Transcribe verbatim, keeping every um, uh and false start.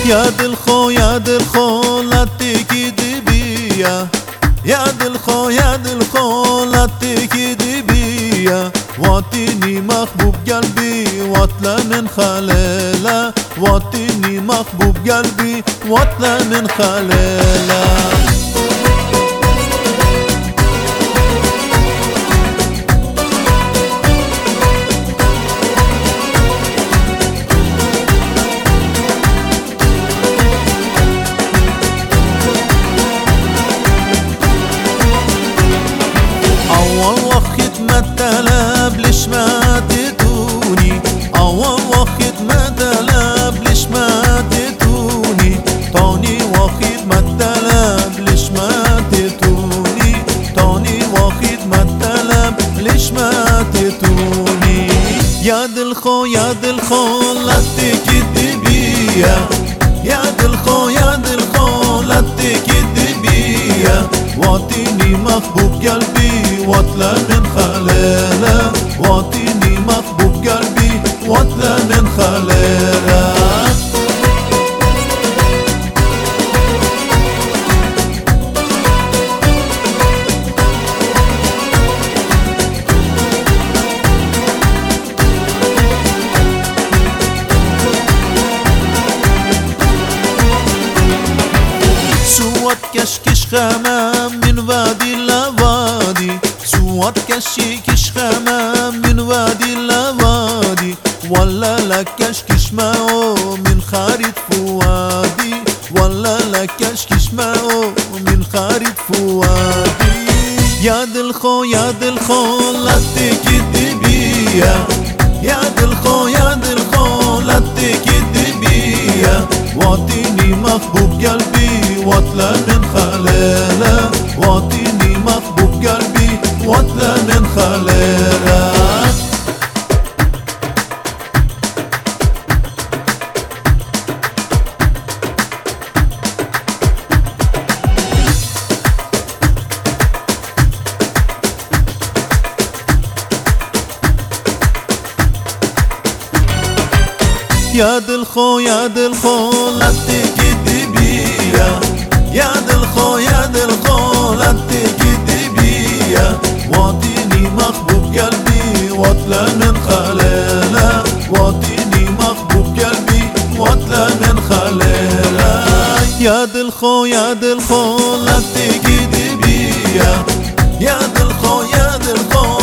يا دلخو يا دلخو لا تكيد بيا، يا دلخو يا دلخو لا تكيد بيا، واتني محبوب قلبي واطلع من خلاله، واتني محبوب قلبي واطلع من خلاله. أول وقت ما تلاب ليش ما تدوني، أول وقت ما تلاب ليش ما تدوني، تاني وقت ما تلاب ليش ما تدوني، تاني وقت ما تلاب ليش ما تدوني. يا دلخو يا دلخو لا تكد بيا، يا دلخو يا دلخو لا تكد بيا، واتني محبوب قلبي واطلع من خلاله، واتني محبوب قلبي واطلع من خلاله. سواد كشكش خمام من وادي لوادي، سواد كشكش خمام من وادي لوادي، ولا لك كشكش معه من خارج فؤادي، ولا لك كشكش معه من خارج فؤادي. يا دلخو يا دلخو لا تكد بيا، يا دلخو يا دلخو لا تكد بيا، واتني محبوب قلبي واطلع من خلاله، واتني محبوب قلبي واطلع من خلاله. يا دلخو يا دلخو لا تكد بيا، يا دلخو يا دلخو لا تكد بيا، واتني محبوب قلبي واطلع من خلاله، واتني محبوب قلبي واطلع من خلاله. يا دلخو يا دلخو لا تكد بيا، يا دلخو يا دلخو